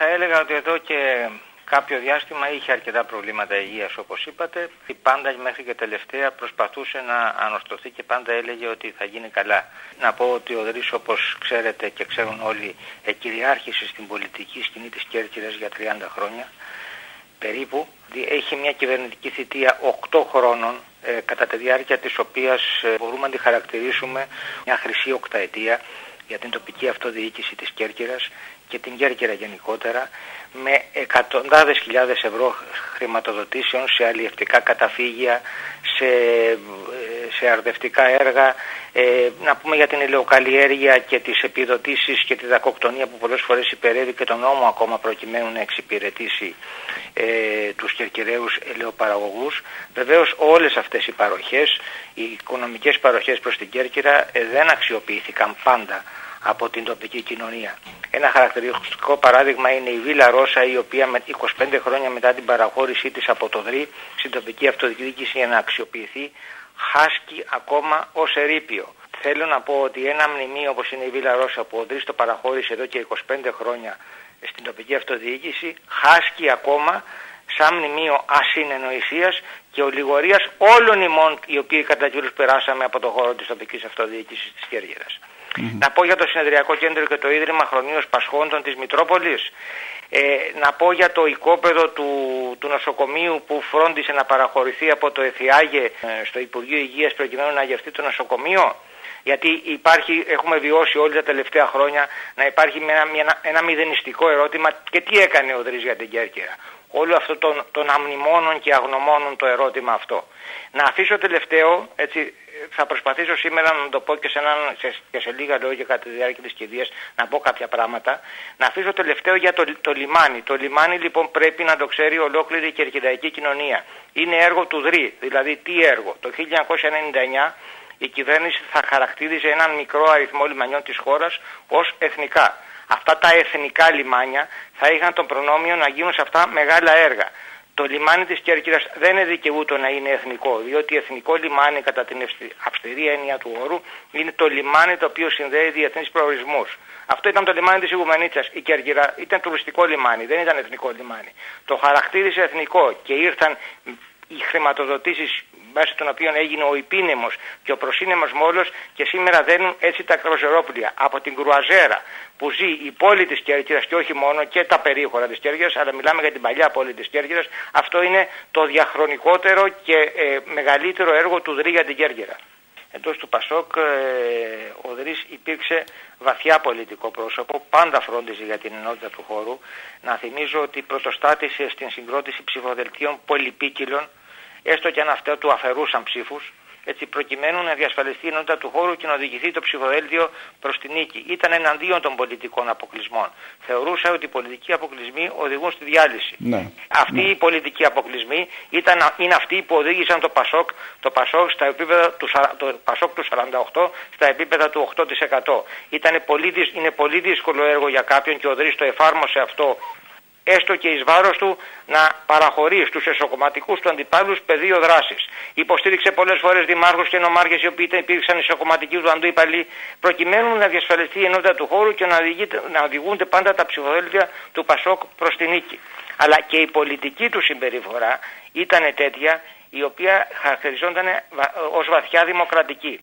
θα έλεγα ότι εδώ και κάποιο διάστημα είχε αρκετά προβλήματα υγείας, όπως είπατε. Πάντα μέχρι και τελευταία προσπαθούσε να ανορθωθεί και πάντα έλεγε ότι θα γίνει καλά. Να πω ότι ο Δρύς, όπως ξέρετε και ξέρουν όλοι, κυριάρχησε στην πολιτική σκηνή της Κέρκυρας για 30 χρόνια περίπου. Έχει μια κυβερνητική θητεία 8 χρόνων, κατά τη διάρκεια της οποίας μπορούμε να τη χαρακτηρίσουμε μια χρυσή οκταετία για την τοπική αυτοδιοίκηση της Κέρκυρας και την Κέρκυρα γενικότερα, με εκατοντάδες χιλιάδες ευρώ χρηματοδοτήσεων σε αλλιευτικά καταφύγια, σε αρδευτικά έργα, να πούμε για την ελαιοκαλλιέργεια και τις επιδοτήσεις και τη δακοκτονία που πολλές φορές υπερεύει και τον νόμο ακόμα προκειμένου να εξυπηρετήσει τους κερκυραίους ελαιοπαραγωγούς. Βεβαίως όλες αυτές οι παροχές, οι οικονομικές παροχές προς την Κέρκυρα δεν αξιοποιήθηκαν πάντα από την τοπική κοινωνία. Ένα χαρακτηριστικό παράδειγμα είναι η Βίλα Ρώσα, η οποία με 25 χρόνια μετά την παραχώρησή της από το ΔΡΙ στην τοπική αυτοδιοίκηση για να αξιοποιηθεί, χάσκει ακόμα ως ερείπιο. Θέλω να πω ότι ένα μνημείο όπως είναι η Βίλα Ρώσα που ο ΔΡΙ το παραχώρησε εδώ και 25 χρόνια στην τοπική αυτοδιοίκηση, χάσκει ακόμα σαν μνημείο ασυνεννοησίας και ολιγορίας όλων ημών οι οποίοι κατά καιρούς περάσαμε από το χώρο της τοπικής αυτοδιοίκησης της Κέρκυρας. Να πω για το Συνεδριακό Κέντρο και το Ίδρυμα Χρονίως Πασχόντων της Μητρόπολης. Να πω για το οικόπεδο του νοσοκομείου που φρόντισε να παραχωρηθεί από το ΕΘΙΑΓΕ στο Υπουργείο Υγείας προκειμένου να γευτεί το νοσοκομείο. Γιατί έχουμε βιώσει όλοι τα τελευταία χρόνια να υπάρχει ένα μηδενιστικό ερώτημα και τι έκανε ο Δρύς για την Κέρκυρα. Όλο αυτό των αμνημόνων και αγνωμόνων το ερώτημα αυτό. Να αφήσω τελευταίο, έτσι θα προσπαθήσω σήμερα να το πω και σε λίγα λόγια κατά τη διάρκεια της κηδείας, να πω κάποια πράγματα. Να αφήσω τελευταίο για το λιμάνι. Το λιμάνι λοιπόν πρέπει να το ξέρει ολόκληρη η κερκυραϊκή κοινωνία. Είναι έργο του ΔΡΙ, δηλαδή τι έργο. Το 1999 η κυβέρνηση θα χαρακτήριζε έναν μικρό αριθμό λιμανιών της χώρας ως εθνικά. Αυτά τα εθνικά λιμάνια θα είχαν τον προνόμιο να γίνουν σε αυτά μεγάλα έργα. Το λιμάνι της Κέρκυρας δεν είναι δικαιούτο να είναι εθνικό, διότι εθνικό λιμάνι κατά την αυστηρή έννοια του όρου είναι το λιμάνι το οποίο συνδέει διεθνείς προορισμούς. Αυτό ήταν το λιμάνι της Ιγουμενίτσας. Η Κέρκυρα ήταν τουριστικό λιμάνι, δεν ήταν εθνικό λιμάνι. Το χαρακτήρισε εθνικό και ήρθαν οι χρηματοδοτήσεις βάσει των οποίων έγινε ο υπήνεμος και ο προσύνεμος μόλος και σήμερα δένουν έτσι τα κρουαζερόπλια από την κρουαζέρα που ζει η πόλη της Κέρκυρας και όχι μόνο και τα περίχωρα της Κέρκυρας, αλλά μιλάμε για την παλιά πόλη της Κέρκυρας. Αυτό είναι το διαχρονικότερο και μεγαλύτερο έργο του ΔΡΙ για την Κέρκυρα. Εντός του ΠΑΣΟΚ ο Δρύς υπήρξε βαθιά πολιτικό πρόσωπο, πάντα φρόντιζε για την ενότητα του χώρου. Να θυμίζω ότι πρωτοστάτησε στην συγκρότηση ψηφοδελτίων πολυπίκυλων, έστω και αν αυτά του αφαιρούσαν ψήφους, έτσι προκειμένου να διασφαλιστεί η ενότητα του χώρου και να οδηγηθεί το ψηφοδέλτιο προς την νίκη. Ήταν εναντίον των πολιτικών αποκλεισμών. Θεωρούσα ότι οι πολιτικοί αποκλεισμοί οδηγούν στη διάλυση. Ναι. Αυτοί οι πολιτικοί αποκλεισμοί είναι αυτοί που οδήγησαν το ΠΑΣΟΚ στα επίπεδα το ΠΑΣΟΚ του 48 στα επίπεδα του 8%. Είναι πολύ δύσκολο έργο για κάποιον και ο Δρύς το εφάρμοσε αυτό, έστω και εις βάρος του, να παραχωρεί στους εσωκομματικούς του αντιπάλους πεδίο δράσης. Υποστήριξε πολλές φορές δημάρχους και νομάρχες οι οποίοι υπήρξαν εσωκομματικοί του αντίπαλοι, προκειμένου να διασφαλιστεί η ενότητα του χώρου και να οδηγούνται πάντα τα ψηφοδέλτια του ΠΑΣΟΚ προς την νίκη. Αλλά και η πολιτική του συμπεριφορά ήταν τέτοια η οποία χαρακτηριζόταν ως βαθιά δημοκρατική.